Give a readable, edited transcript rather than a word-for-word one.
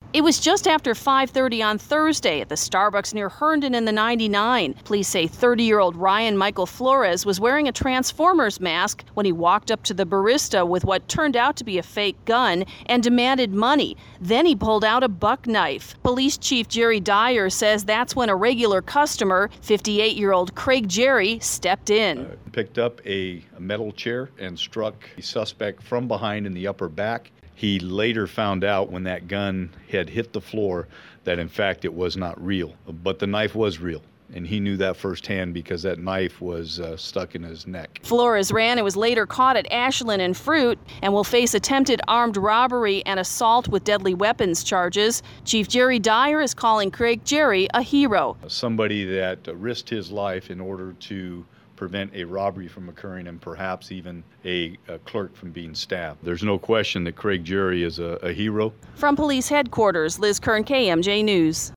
It was just after 5:30 on Thursday at the Starbucks near Herndon in the 99. Police say 30-year-old Ryan Michael Flores was wearing a Transformers mask when he walked up to the barista with what turned out to be a fake gun and demanded money. Then he pulled out a buck knife. Police Chief Jerry Dyer says that's when a regular customer, 58-year-old Craig Jerry, stepped in. Picked up a metal chair and struck the suspect from behind in the upper back. He later found out when that gun had hit the floor that in fact it was not real, but the knife was real. And he knew that firsthand because that knife was stuck in his neck. Flores ran and was later caught at Ashland and Fruit and will face attempted armed robbery and assault with deadly weapons charges. Chief Jerry Dyer is calling Craig Jerry a hero. Somebody that risked his life in order to prevent a robbery from occurring and perhaps even a clerk from being stabbed. There's no question that Craig Jerry is a hero. From police headquarters, Liz Kern, KMJ News.